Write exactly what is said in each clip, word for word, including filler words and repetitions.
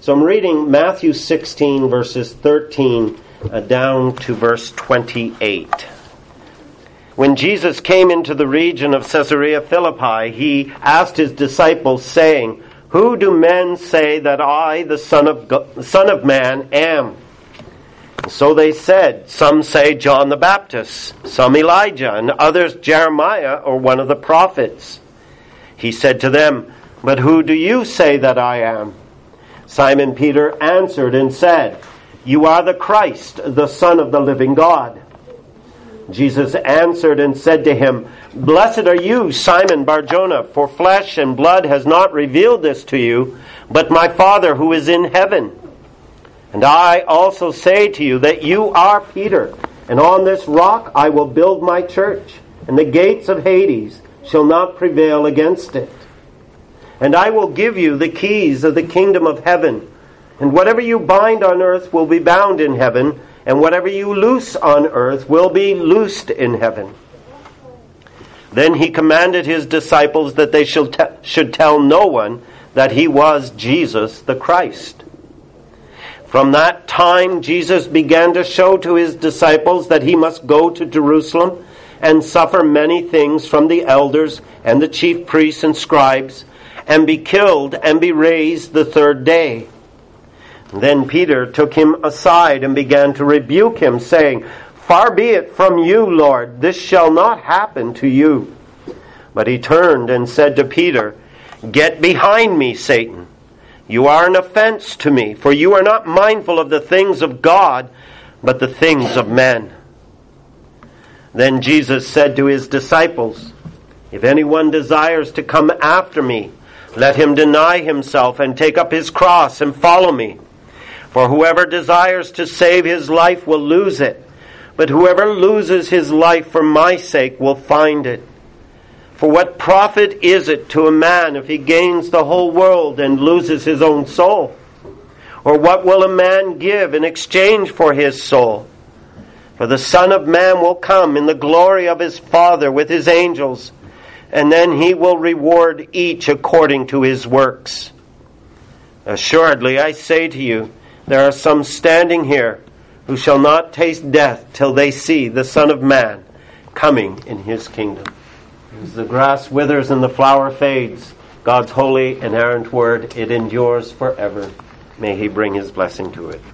So I'm reading Matthew sixteen, verses thirteen uh, down to verse twenty-eight. When Jesus came into the region of Caesarea Philippi, he asked his disciples, saying, "Who do men say that I, the Son of God, Son of Man, am?" And so they said, "Some say John the Baptist, some Elijah, and others Jeremiah or one of the prophets." He said to them, "But who do you say that I am?" Simon Peter answered and said, "You are the Christ, the Son of the living God." Jesus answered and said to him, "Blessed are you, Simon Bar-Jonah, for flesh and blood has not revealed this to you, but my Father who is in heaven. And I also say to you that you are Peter, and on this rock I will build my church, and the gates of Hades shall not prevail against it. And I will give you the keys of the kingdom of heaven, and whatever you bind on earth will be bound in heaven, and whatever you loose on earth will be loosed in heaven." Then he commanded his disciples that they should, te- should tell no one that he was Jesus the Christ. From that time, Jesus began to show to his disciples that he must go to Jerusalem and suffer many things from the elders and the chief priests and scribes, and be killed and be raised the third day. Then Peter took him aside and began to rebuke him, saying, "Far be it from you, Lord, this shall not happen to you." But he turned and said to Peter, "Get behind me, Satan. You are an offense to me, for you are not mindful of the things of God, but the things of men." Then Jesus said to his disciples, "If anyone desires to come after me, let him deny himself and take up his cross and follow me. For whoever desires to save his life will lose it, but whoever loses his life for my sake will find it. For what profit is it to a man if he gains the whole world and loses his own soul? Or what will a man give in exchange for his soul? For the Son of Man will come in the glory of his Father with his angels, and then he will reward each according to his works. Assuredly, I say to you, there are some standing here who shall not taste death till they see the Son of Man coming in his kingdom." As the grass withers and the flower fades, God's holy and inerrant word, it endures forever. May he bring his blessing to it.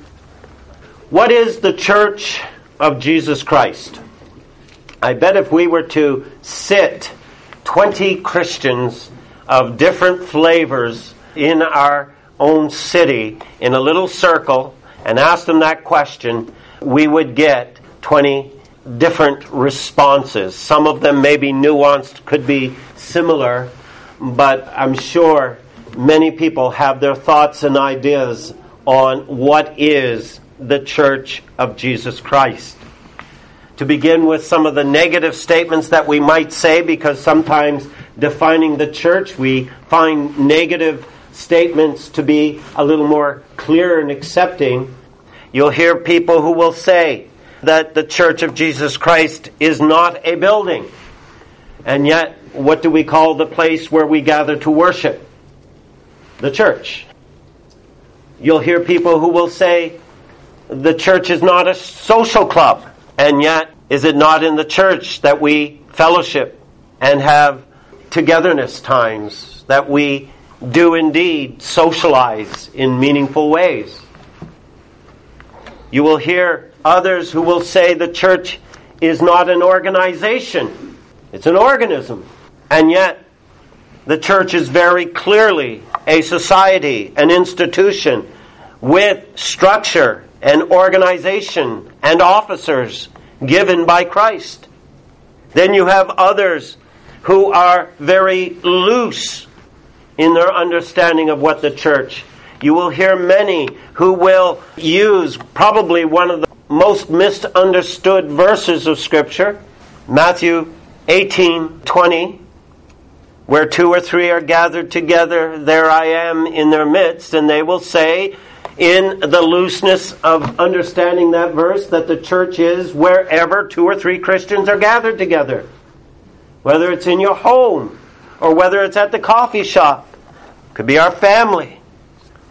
What is the Church of Jesus Christ? I bet if we were to sit twenty Christians of different flavors in our own city in a little circle and ask them that question, we would get twenty different responses. Some of them may be nuanced, could be similar, but I'm sure many people have their thoughts and ideas on what is the Church of Jesus Christ. To begin with some of the negative statements that we might say, because sometimes defining the church, we find negative statements to be a little more clear and accepting. You'll hear people who will say that the Church of Jesus Christ is not a building. And yet, what do we call the place where we gather to worship? The church. You'll hear people who will say the church is not a social club. And yet, is it not in the church that we fellowship and have togetherness times, that we do indeed socialize in meaningful ways? You will hear others who will say the church is not an organization. It's an organism. And yet, the church is very clearly a society, an institution with structure and organization and officers given by Christ. Then you have others who are very loose in their understanding of what the church. You will hear many who will use probably one of the most misunderstood verses of Scripture, Matthew eighteen twenty, where two or three are gathered together, there I am in their midst. And they will say, in the looseness of understanding that verse, that the church is wherever two or three Christians are gathered together. Whether it's in your home, or whether it's at the coffee shop. Could be our family.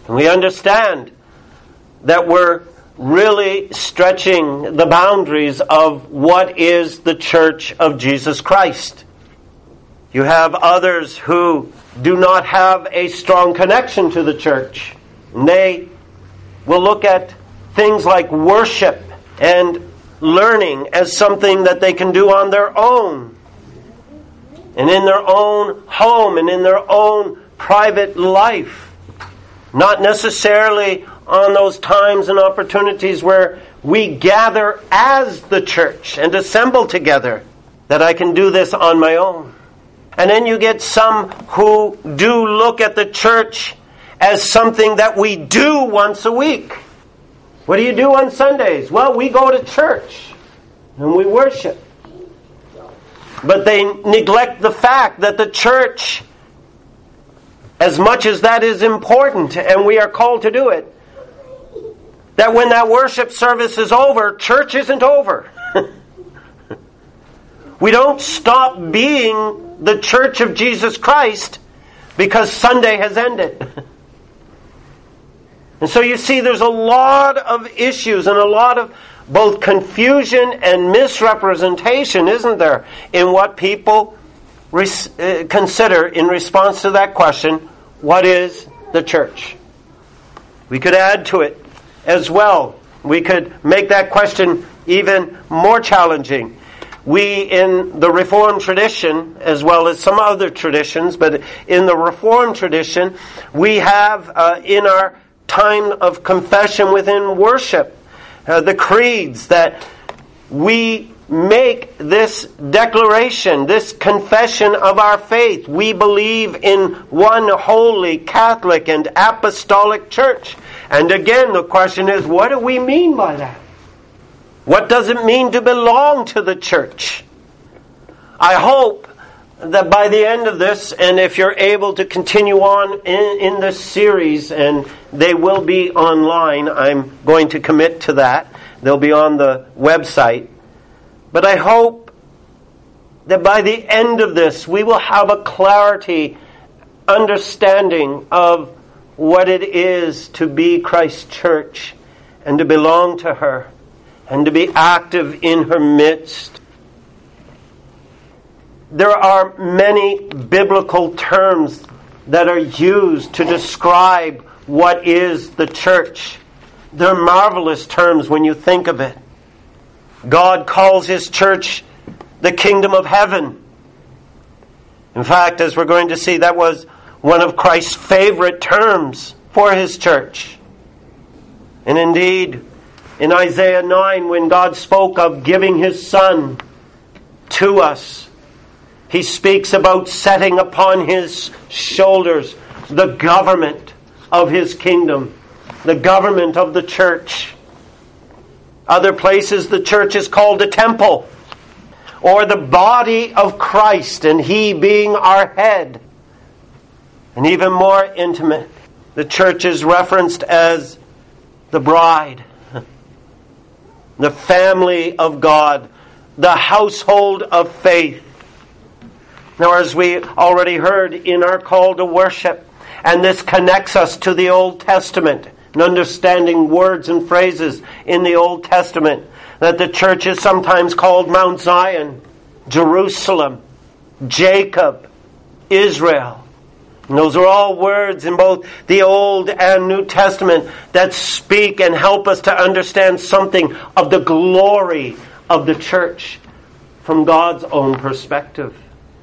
And we understand that we're really stretching the boundaries of what is the Church of Jesus Christ. You have others who do not have a strong connection to the church. And they will look at things like worship and learning as something that they can do on their own, and in their own home and in their own private life. Not necessarily on those times and opportunities where we gather as the church and assemble together, that I can do this on my own. And then you get some who do look at the church as something that we do once a week. What do you do on Sundays? Well, we go to church and we worship. But they neglect the fact that the church, as much as that is important and we are called to do it, that when that worship service is over, church isn't over. We don't stop being the Church of Jesus Christ because Sunday has ended. And so you see there's a lot of issues and a lot of both confusion and misrepresentation, isn't there, in what people res- uh, consider in response to that question, what is the church? We could add to it as well. We could make that question even more challenging. We, in the Reformed tradition, as well as some other traditions, but in the Reformed tradition, we have uh, in our time of confession within worship, uh, the creeds, that we make this declaration, this confession of our faith. We believe in one holy, Catholic, and apostolic church. And again, the question is, what do we mean by that? What does it mean to belong to the church? I hope that by the end of this, and if you're able to continue on in, in this series, and they will be online, I'm going to commit to that. They'll be on the website. But I hope that by the end of this, we will have a clarity, understanding of what it is to be Christ's church and to belong to her, and to be active in her midst. There are many biblical terms that are used to describe what is the church. They're marvelous terms when you think of it. God calls His church the kingdom of heaven. In fact, as we're going to see, that was one of Christ's favorite terms for His church. And indeed, in Isaiah nine, when God spoke of giving His Son to us, He speaks about setting upon His shoulders the government of His kingdom, the government of the church. Other places the church is called a temple, or the body of Christ, and He being our head. And even more intimate, the church is referenced as the bride, the family of God, the household of faith. Now, as we already heard in our call to worship, and this connects us to the Old Testament, and understanding words and phrases in the Old Testament, that the church is sometimes called Mount Zion, Jerusalem, Jacob, Israel. And those are all words in both the Old and New Testament that speak and help us to understand something of the glory of the church from God's own perspective.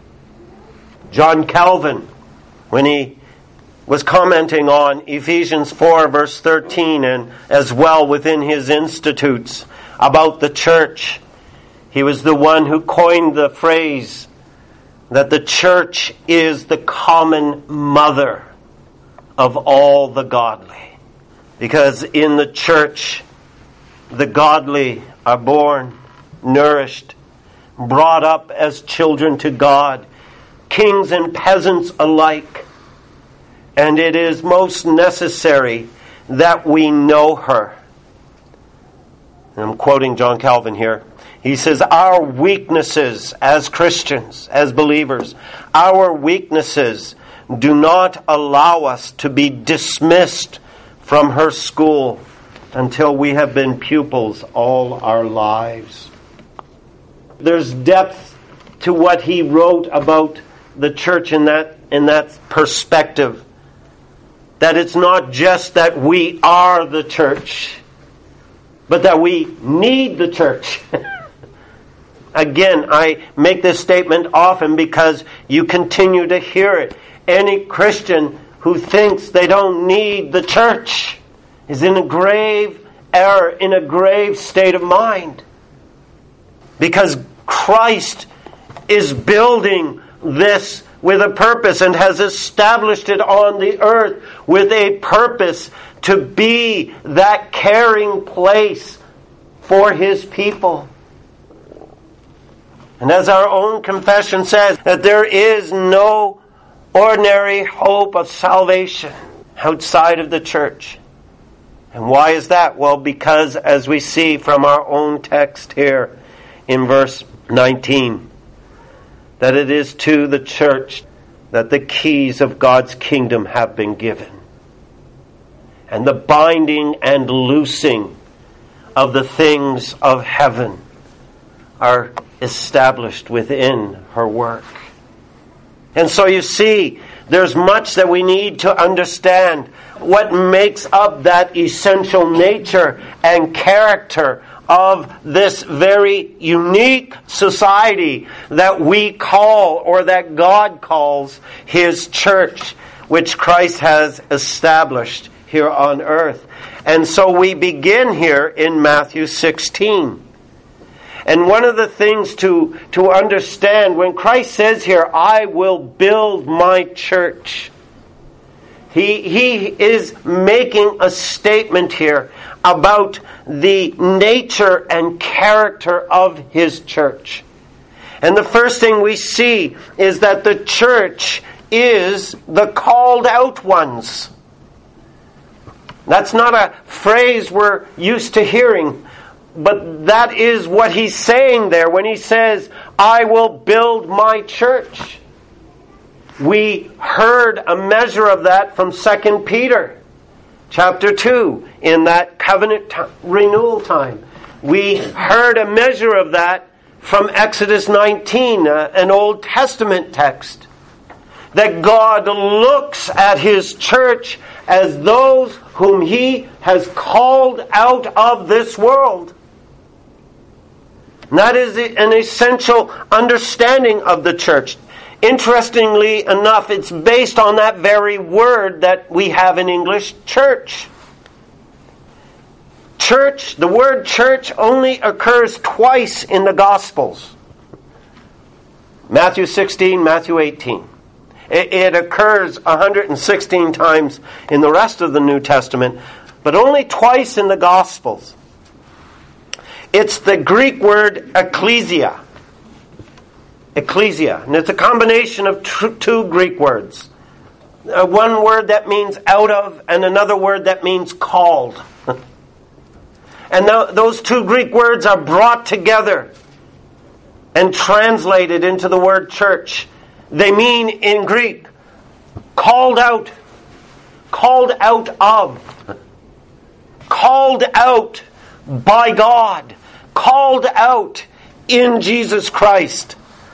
John Calvin, when he was commenting on Ephesians four verse thirteen, and as well within his Institutes about the church, he was the one who coined the phrase that the church is the common mother of all the godly. Because in the church, the godly are born, nourished, brought up as children to God, kings and peasants alike. And it is most necessary that we know her. And I'm quoting John Calvin here. He says, our weaknesses as Christians, as believers, our weaknesses do not allow us to be dismissed from her school until we have been pupils all our lives. There's depth to what he wrote about the church in that in that perspective. That it's not just that we are the church, but that we need the church. Again, I make this statement often because you continue to hear it. Any Christian who thinks they don't need the church is in a grave error, in a grave state of mind. Because Christ is building this with a purpose and has established it on the earth with a purpose to be that caring place for His people. And as our own confession says, that there is no ordinary hope of salvation outside of the church. And why is that? Well, because as we see from our own text here in verse nineteen, that it is to the church that the keys of God's kingdom have been given. And the binding and loosing of the things of heaven are established within her work. And so you see, there's much that we need to understand what makes up that essential nature and character of this very unique society that we call, or that God calls, His church, which Christ has established here on earth. And so we begin here in Matthew sixteen. And one of the things to, to understand, when Christ says here, I will build my church, He, he is making a statement here about the nature and character of His church. And the first thing we see is that the church is the called out ones. That's not a phrase we're used to hearing, but that is what He's saying there when He says, I will build my church. We heard a measure of that from Second Peter chapter two in that covenant t- renewal time. We heard a measure of that from Exodus nineteen, uh, an Old Testament text. That God looks at His church as those whom He has called out of this world. And that is an essential understanding of the church. Interestingly enough, it's based on that very word that we have in English, church. Church, the word church only occurs twice in the Gospels. Matthew sixteen, Matthew eighteen. It, it occurs one hundred sixteen times in the rest of the New Testament, but only twice in the Gospels. It's the Greek word ecclesia. Ecclesia. And it's a combination of t- two Greek words. Uh, one word that means out of, and another word that means called. And th- those two Greek words are brought together and translated into the word church. They mean in Greek, called out, called out of, called out by God, called out in Jesus Christ.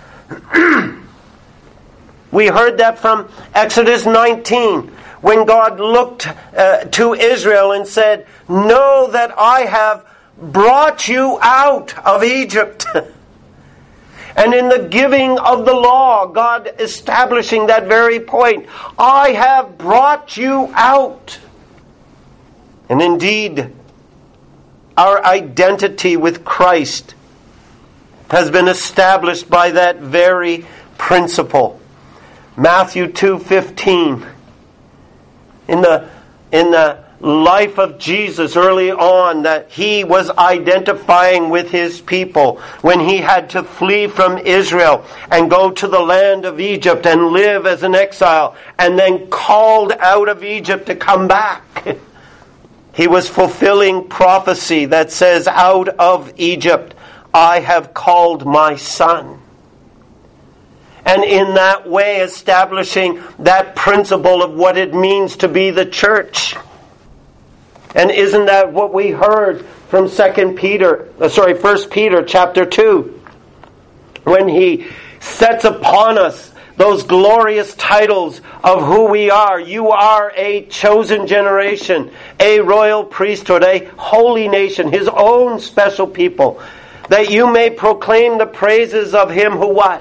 We heard that from Exodus nineteen, when God looked uh, to Israel and said, know that I have brought you out of Egypt. And in the giving of the law, God establishing that very point, I have brought you out. And indeed, our identity with Christ has been established by that very principle. Matthew two fifteen. In the in the life of Jesus early on, that He was identifying with His people when He had to flee from Israel and go to the land of Egypt and live as an exile, and then called out of Egypt to come back. He was fulfilling prophecy that says, out of Egypt I have called my son. And in that way establishing that principle of what it means to be the church. And isn't that what we heard from Second Peter, uh, sorry, First Peter chapter two, when he sets upon us those glorious titles of who we are. You are a chosen generation, a royal priesthood, a holy nation, His own special people, that you may proclaim the praises of Him who what?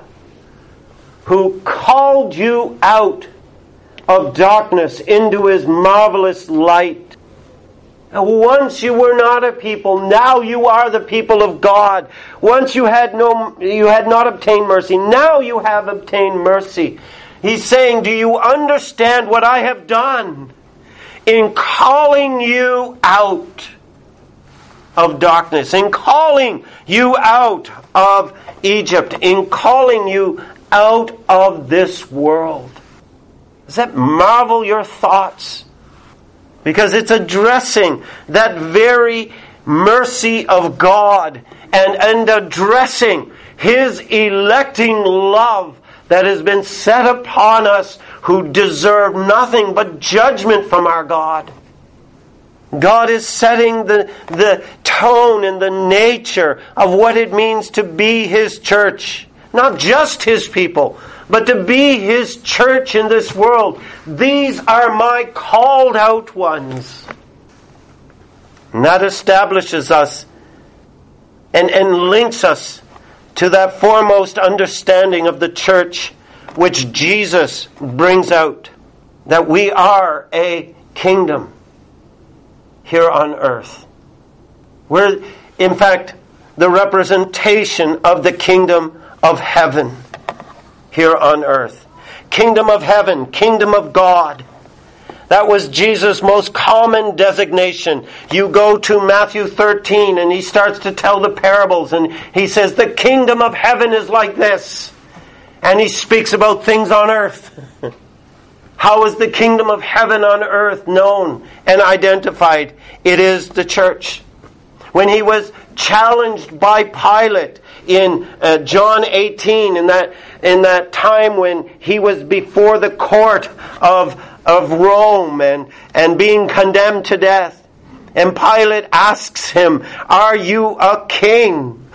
Who called you out of darkness into His marvelous light. Once you were not a people, now you are the people of God. Once you had no, you had not obtained mercy, now you have obtained mercy. He's saying, do you understand what I have done in calling you out of darkness, in calling you out of Egypt, in calling you out of this world? Does that marvel your thoughts? Because it's addressing that very mercy of God and, and addressing His electing love that has been set upon us who deserve nothing but judgment from our God. God is setting the, the tone and the nature of what it means to be His church. Not just His people, but to be His church in this world. These are my called out ones. And that establishes us and, and links us to that foremost understanding of the church which Jesus brings out. That we are a kingdom here on earth. We're, in fact, the representation of the kingdom of heaven here on earth. Kingdom of heaven, kingdom of God. That was Jesus' most common designation. You go to Matthew thirteen and He starts to tell the parables and He says, the kingdom of heaven is like this. And He speaks about things on earth. How is the kingdom of heaven on earth known and identified? It is the church. When He was challenged by Pilate in uh, John eighteen, in that in that time when He was before the court of of Rome and, and being condemned to death, and Pilate asks Him, are you a king?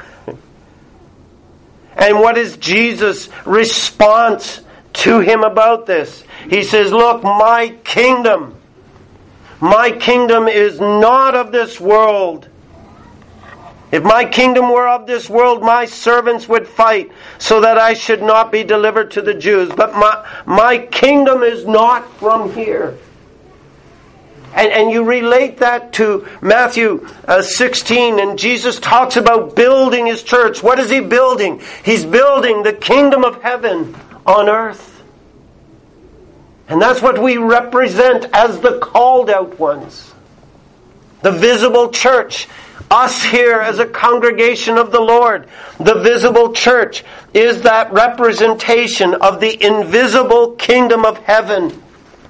And what is Jesus' response to Him about this? He says, look, my kingdom, my kingdom is not of this world. If my kingdom were of this world, my servants would fight so that I should not be delivered to the Jews. But my, my kingdom is not from here. And, and you relate that to Matthew uh, sixteen, and Jesus talks about building His church. What is He building? He's building the kingdom of heaven on earth. And that's what we represent as the called out ones. The visible church. Us here as a congregation of the Lord. The visible church is that representation of the invisible kingdom of heaven.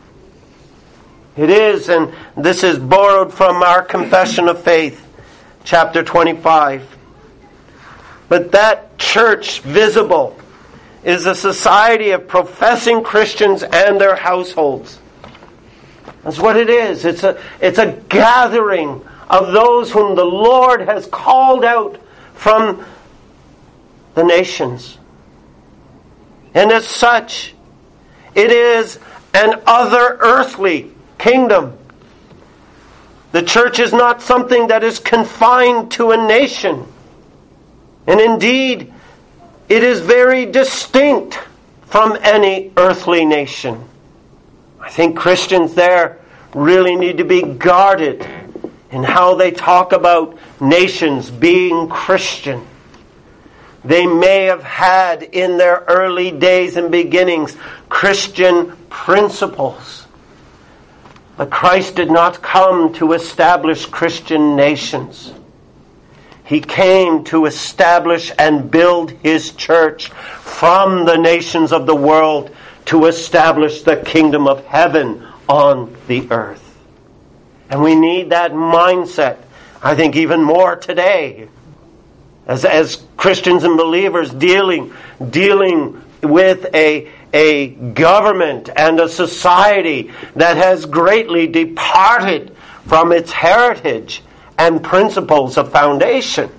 It is, and this is borrowed from our Confession of Faith, chapter twenty-five. But that church, visible, is a society of professing Christians and their households. That's what it is. It's a, it's a gathering of those whom the Lord has called out from the nations. And as such, it is an other earthly kingdom. The church is not something that is confined to a nation. And indeed, it is very distinct from any earthly nation. I think Christians there really need to be guarded in how they talk about nations being Christian. They may have had in their early days and beginnings Christian principles. But Christ did not come to establish Christian nations. He came to establish and build His church from the nations of the world to establish the kingdom of heaven on the earth. And we need that mindset, I think, even more today. As, as Christians and believers dealing, dealing with a, a government and a society that has greatly departed from its heritage and principles of foundation.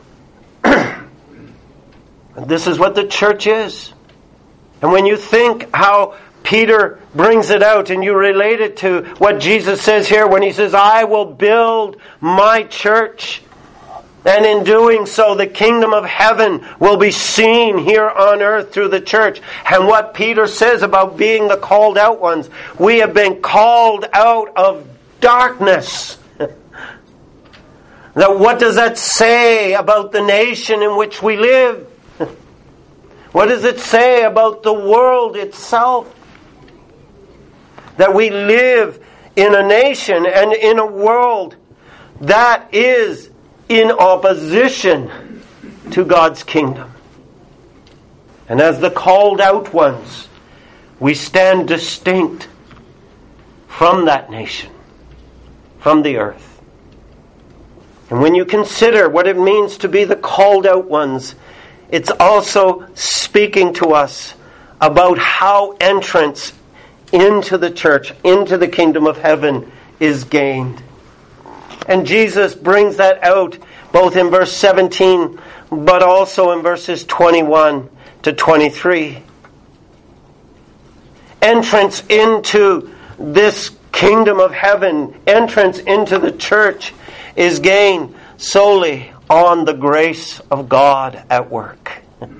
This is what the church is. And when you think how Peter brings it out and you relate it to what Jesus says here when he says, I will build my church, and in doing so the kingdom of heaven will be seen here on earth through the church. And what Peter says about being the called out ones, we have been called out of darkness. Now, what does that say about the nation in which we live? What does it say about the world itself? That we live in a nation and in a world that is in opposition to God's kingdom. And as the called out ones, we stand distinct from that nation, from the earth. And when you consider what it means to be the called out ones, it's also speaking to us about how entrance into the church, into the kingdom of heaven, is gained. And Jesus brings that out both in verse seventeen, but also in verses twenty-one to twenty-three. Entrance into this kingdom of heaven, entrance into the church, is gained solely on the grace of God at work.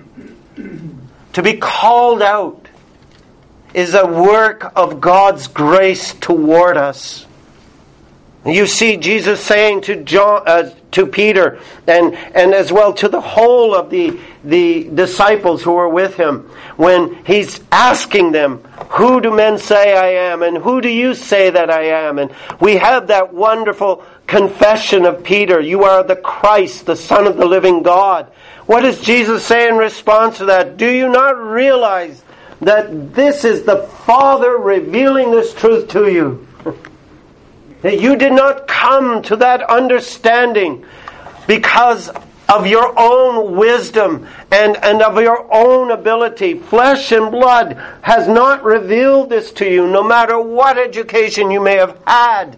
To be called out is a work of God's grace toward us. You see Jesus saying to John, uh, to Peter, and and as well to the whole of the the disciples who were with him, when he's asking them, "Who do men say I am, and who do you say that I am?" And we have that wonderful confession of Peter, "You are the Christ, the Son of the living God." What does Jesus say in response to that? Do you not realize that this is the Father revealing this truth to you? That you did not come to that understanding because of your own wisdom and, and of your own ability. Flesh and blood has not revealed this to you, no matter what education you may have had.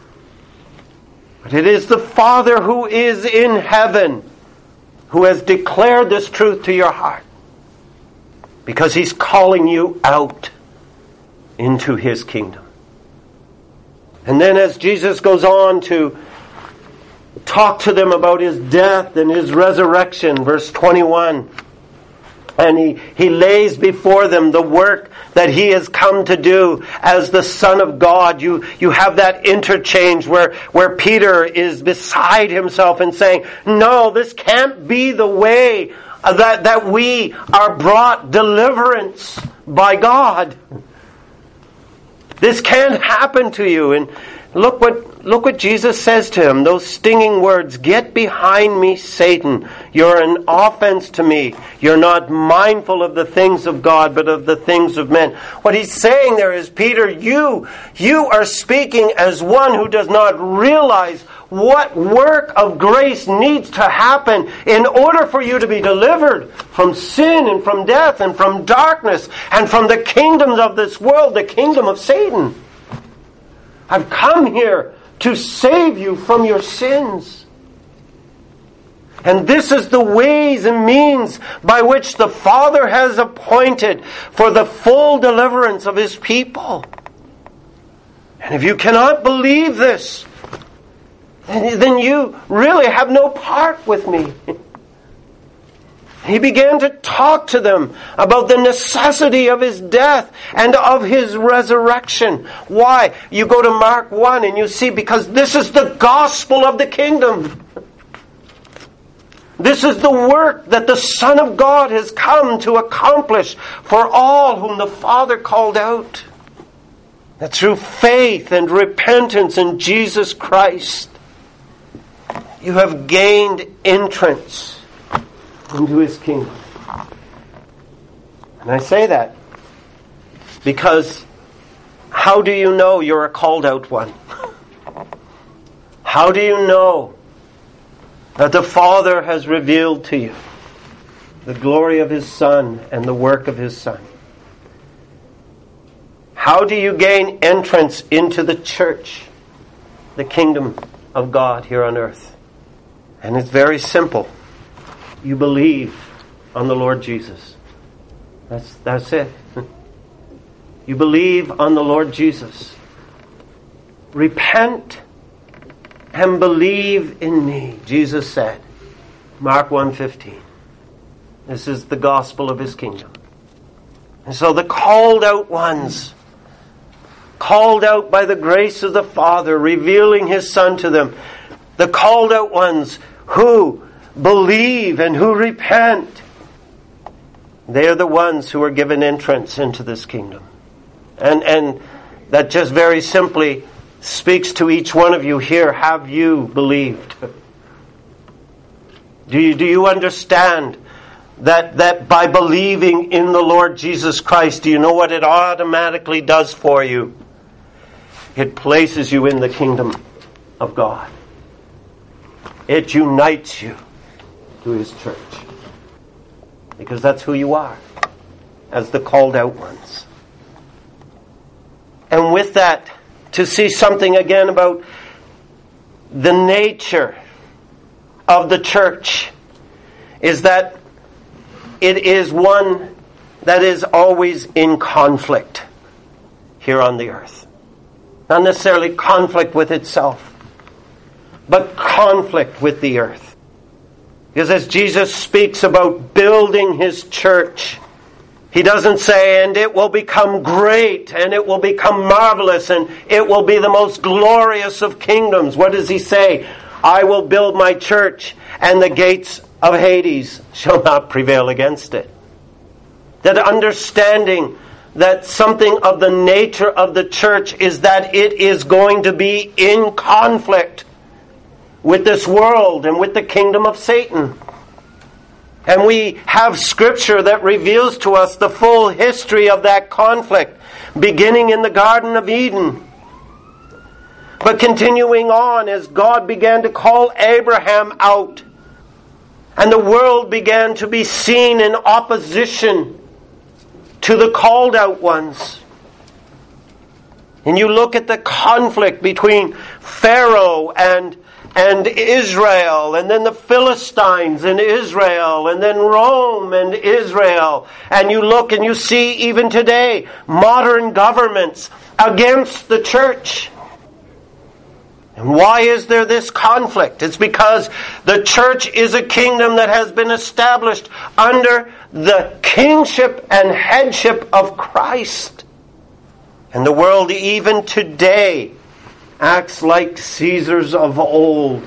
But it is the Father who is in heaven who has declared this truth to your heart, because He's calling you out into His kingdom. And then as Jesus goes on to talk to them about His death and His resurrection, verse twenty-one, and he, he lays before them the work that He has come to do as the Son of God. You, you have that interchange where, where Peter is beside himself and saying, no, this can't be the way that, that we are brought deliverance by God. This can't happen to you. And look what look what Jesus says to him. Those stinging words, "Get behind me, Satan. You're an offense to me. You're not mindful of the things of God, but of the things of men." What he's saying there is, Peter, you, you are speaking as one who does not realize what work of grace needs to happen in order for you to be delivered from sin and from death and from darkness and from the kingdoms of this world, the kingdom of Satan. I've come here to save you from your sins. And this is the ways and means by which the Father has appointed for the full deliverance of His people. And if you cannot believe this, then you really have no part with me. He began to talk to them about the necessity of His death and of His resurrection. Why? You go to Mark one and you see, because this is the gospel of the kingdom. This is the work that the Son of God has come to accomplish for all whom the Father called out. That through faith and repentance in Jesus Christ, you have gained entrance into His kingdom. And I say that because how do you know you're a called out one? How do you know that the Father has revealed to you the glory of His Son and the work of His Son? How do you gain entrance into the church? the kingdom of God here on earth. And it's very simple. You believe on the Lord Jesus. That's, that's it. You believe on the Lord Jesus. Repent and believe in me, Jesus said. Mark one fifteen. This is the gospel of his kingdom. And so the called out ones, called out by the grace of the Father, revealing his Son to them, the called out ones who believe and who repent, they are the ones who are given entrance into this kingdom. And and that just very simply speaks to each one of you here. Have you believed? Do you, do you understand that, that by believing in the Lord Jesus Christ, do you know what it automatically does for you? It places you in the kingdom of God. It unites you to his church. Because that's who you are, as the called out ones. And with that, to see something again about the nature of the church is that it is one that is always in conflict here on the earth. Not necessarily conflict with itself, but conflict with the earth. Because as Jesus speaks about building his church, he doesn't say, and it will become great, and it will become marvelous, and it will be the most glorious of kingdoms. What does he say? I will build my church, and the gates of Hades shall not prevail against it. That understanding that something of the nature of the church is that it is going to be in conflict with this world and with the kingdom of Satan. And we have scripture that reveals to us the full history of that conflict, beginning in the Garden of Eden, but continuing on as God began to call Abraham out, and the world began to be seen in opposition to the called out ones. And you look at the conflict between Pharaoh and and Israel, and then the Philistines and Israel, and then Rome and Israel. And you look and you see even today modern governments against the church. And why is there this conflict? It's because the church is a kingdom that has been established under the kingship and headship of Christ. And the world even today acts like Caesars of old,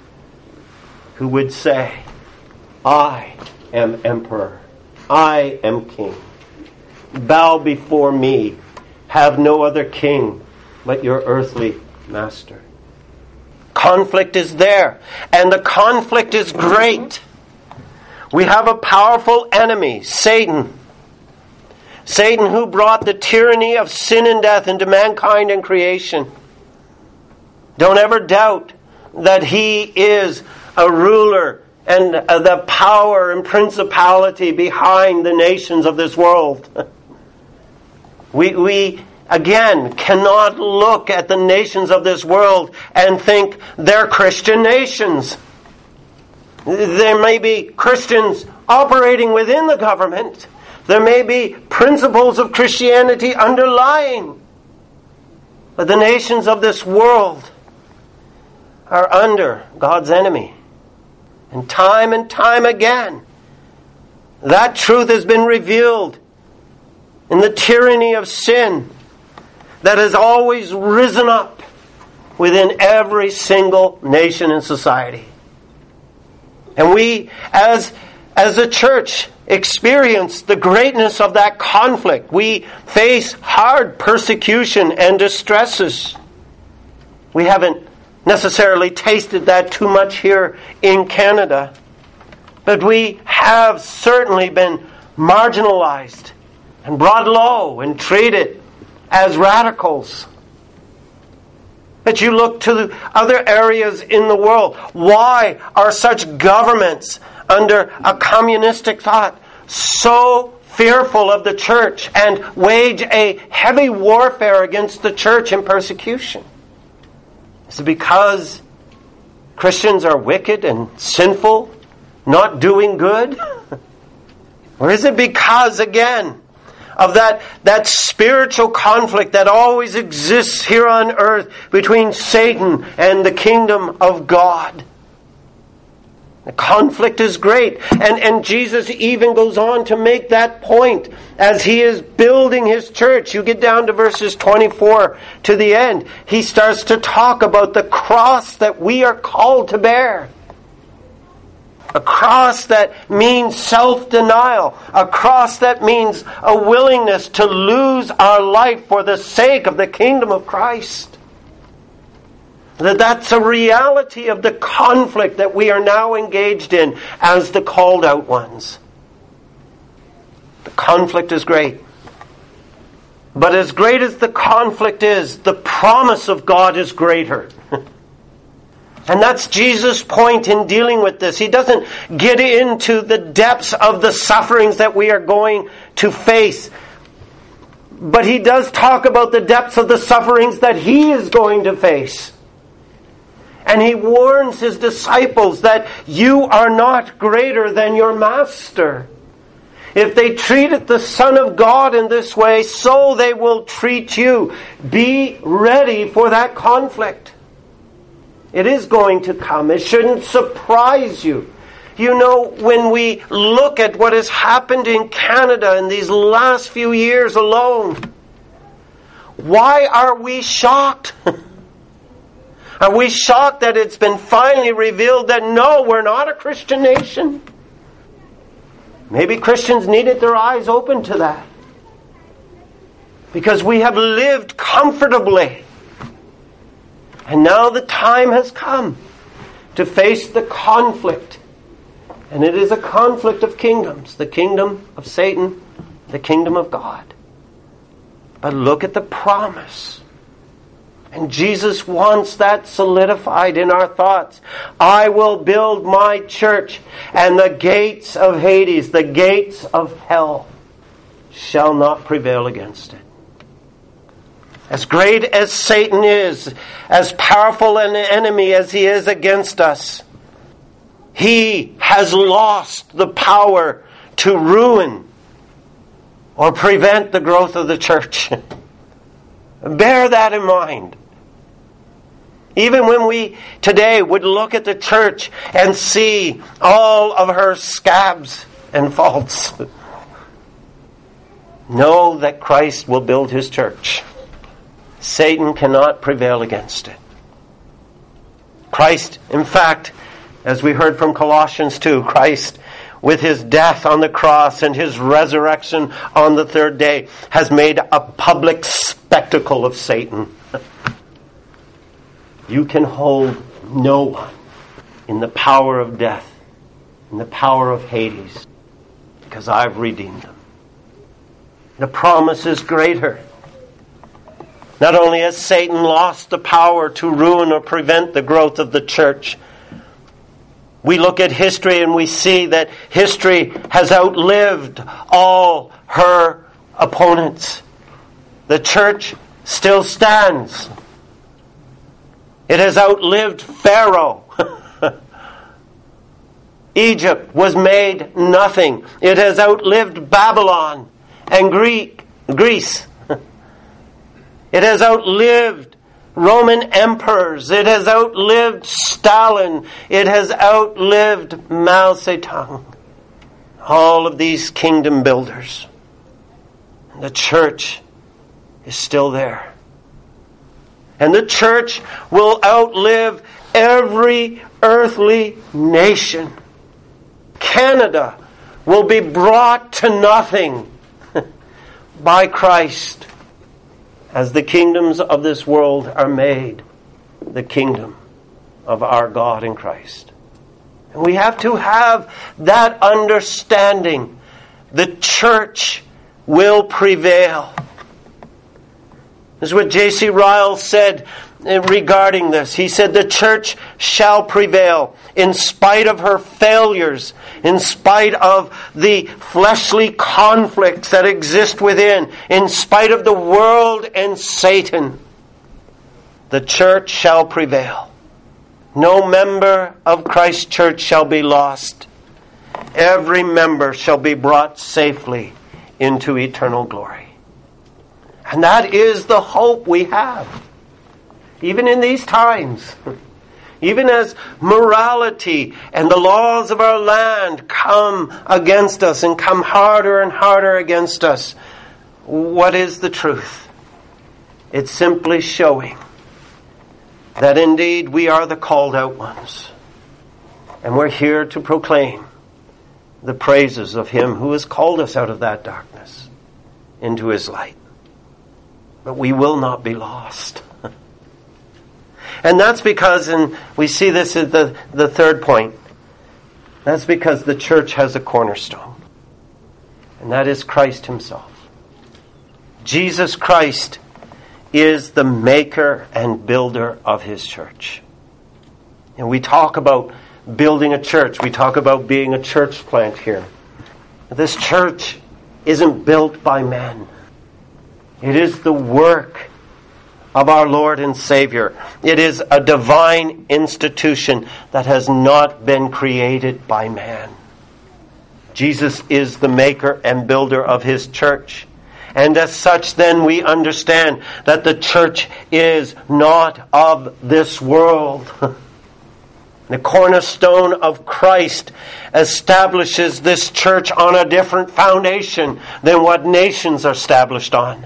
who would say, I am emperor, I am king. Bow before me, have no other king but your earthly master. Conflict is there, and the conflict is great. We have a powerful enemy, Satan. Satan, who brought the tyranny of sin and death into mankind and creation. Don't ever doubt that he is a ruler and the power and principality behind the nations of this world. We, we again, cannot look at the nations of this world and think they're Christian nations. There may be Christians operating within the government. There may be principles of Christianity underlying. But the nations of this world are under God's enemy. And time and time again, that truth has been revealed in the tyranny of sin that has always risen up within every single nation and society. And we, as, as a church, experience the greatness of that conflict. We face hard persecution and distresses. We haven't necessarily tasted that too much here in Canada. But we have certainly been marginalized and brought low and treated as radicals. But you look to other areas in the world. Why are such governments under a communistic thought so fearful of the church and wage a heavy warfare against the church in persecution? Is it because Christians are wicked and sinful, not doing good? Or is it because, again, of that, that spiritual conflict that always exists here on earth between Satan and the kingdom of God? The conflict is great. And, and Jesus even goes on to make that point as he is building his church. You get down to verses twenty-four to the end. He starts to talk about the cross that we are called to bear. A cross that means self-denial. A cross that means a willingness to lose our life for the sake of the kingdom of Christ. That that's a reality of the conflict that we are now engaged in as the called out ones. The conflict is great. But as great as the conflict is, the promise of God is greater. And that's Jesus' point in dealing with this. He doesn't get into the depths of the sufferings that we are going to face. But he does talk about the depths of the sufferings that he is going to face. And he warns his disciples that you are not greater than your master. If they treated the Son of God in this way, so they will treat you. Be ready for that conflict. It is going to come. It shouldn't surprise you. You know, when we look at what has happened in Canada in these last few years alone, why are we shocked? Are we shocked that it's been finally revealed that no, we're not a Christian nation? Maybe Christians needed their eyes open to that. Because we have lived comfortably. And now the time has come to face the conflict. And it is a conflict of kingdoms. The kingdom of Satan, the kingdom of God. But look at the promise. And Jesus wants that solidified in our thoughts. I will build my church, and the gates of Hades, the gates of hell, shall not prevail against it. As great as Satan is, as powerful an enemy as he is against us, he has lost the power to ruin or prevent the growth of the church. Bear that in mind. Even when we today would look at the church and see all of her scabs and faults, know that Christ will build his church. Satan cannot prevail against it. Christ, in fact, as we heard from Colossians two, Christ, with his death on the cross and his resurrection on the third day, has made a public spectacle of Satan. You can hold no one in the power of death, in the power of Hades, because I've redeemed them. The promise is greater. Not only has Satan lost the power to ruin or prevent the growth of the church, we look at history and we see that history has outlived all her opponents. The church still stands. It has outlived Pharaoh. Egypt was made nothing. It has outlived Babylon and Greek, Greece. It has outlived Roman emperors. It has outlived Stalin. It has outlived Mao Zedong. All of these kingdom builders. And the church is still there. And the church will outlive every earthly nation. Canada will be brought to nothing by Christ as the kingdoms of this world are made the kingdom of our God in Christ. And we have to have that understanding. The church will prevail. This is what J C Ryle said regarding this. He said, the church shall prevail in spite of her failures, in spite of the fleshly conflicts that exist within, in spite of the world and Satan. the church shall prevail. No member of Christ's church shall be lost. Every member shall be brought safely into eternal glory. And that is the hope we have. Even in these times, even as morality and the laws of our land come against us and come harder and harder against us, what is the truth? It's simply showing that indeed we are the called out ones. And we're here to proclaim the praises of Him who has called us out of that darkness into His light. But we will not be lost. And that's because, and we see this as the, the third point, that's because the church has a cornerstone. And that is Christ Himself. Jesus Christ is the maker and builder of His church. And we talk about building a church. We talk about being a church plant here. This church isn't built by men. It is the work of our Lord and Savior. It is a divine institution that has not been created by man. Jesus is the maker and builder of His church. And as such, then, we understand that the church is not of this world. The cornerstone of Christ establishes this church on a different foundation than what nations are established on.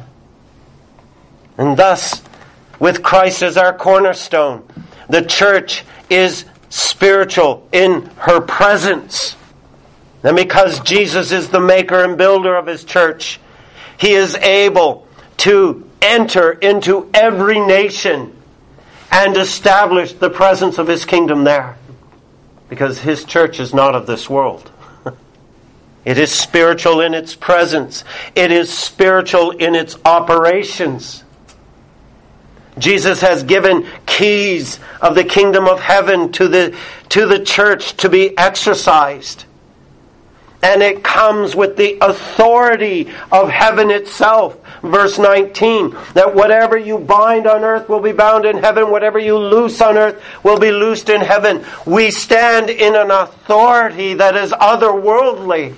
And thus, with Christ as our cornerstone, the church is spiritual in her presence. And because Jesus is the maker and builder of His church, He is able to enter into every nation and establish the presence of His kingdom there. Because His church is not of this world. It is spiritual in its presence. It is spiritual in its operations. Jesus has given keys of the kingdom of heaven to the, to the church to be exercised. And it comes with the authority of heaven itself. Verse nineteen, that whatever you bind on earth will be bound in heaven. Whatever you loose on earth will be loosed in heaven. We stand in an authority that is otherworldly.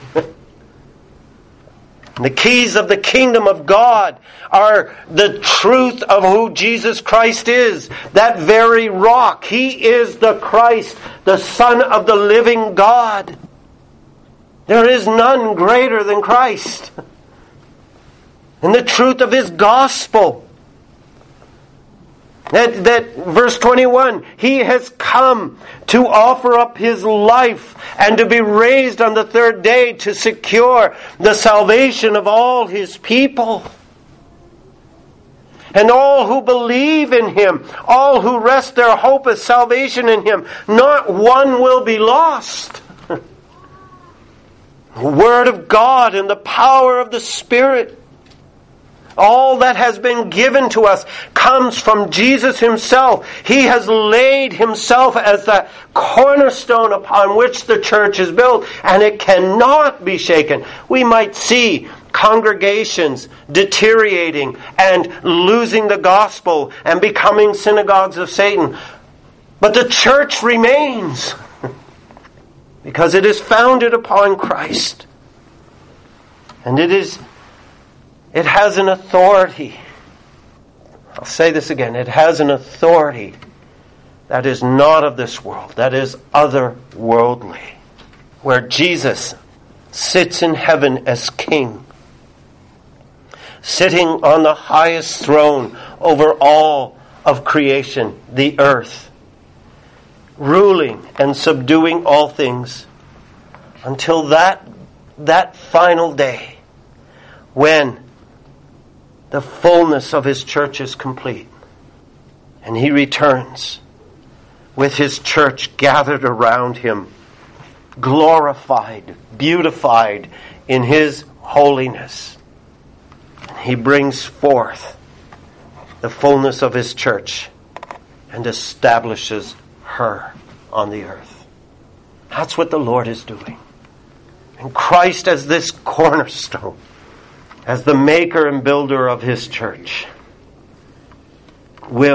The keys of the kingdom of God are the truth of who Jesus Christ is. That very rock. He is the Christ, the Son of the living God. There is none greater than Christ. And the truth of His gospel. That, that verse twenty-one, He has come to offer up His life and to be raised on the third day to secure the salvation of all His people. And all who believe in Him, all who rest their hope of salvation in Him, not one will be lost. The Word of God and the power of the Spirit, all that has been given to us comes from Jesus Himself. He has laid Himself as the cornerstone upon which the church is built, and it cannot be shaken. We might see congregations deteriorating and losing the gospel and becoming synagogues of Satan. But the church remains because it is founded upon Christ. And it is It has an authority. I'll say this again. It has an authority that is not of this world. That is otherworldly. Where Jesus sits in heaven as King. Sitting on the highest throne over all of creation, the earth. Ruling and subduing all things. Until that, that final day. When the fullness of His church is complete. And He returns with His church gathered around Him, glorified, beautified in His holiness. And He brings forth the fullness of His church and establishes her on the earth. That's what the Lord is doing. And Christ as this cornerstone, as the maker and builder of His church, will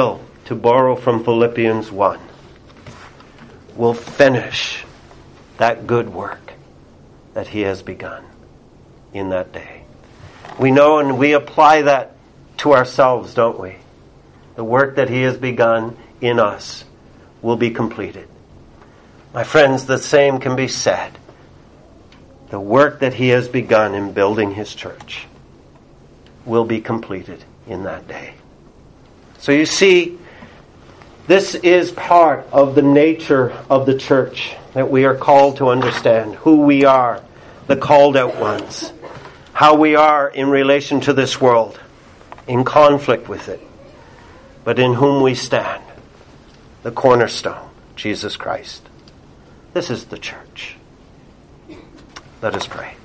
to borrow from Philippians one, will finish that good work that he has begun in that day. We know and we apply that to ourselves, don't we? The work that he has begun in us will be completed. My friends, the same can be said. The work that he has begun in building his church will be completed in that day. So you see, this is part of the nature of the church that we are called to understand. Who we are, the called out ones. How we are in relation to this world, in conflict with it. But in whom we stand, the cornerstone, Jesus Christ. This is the church. Let us pray.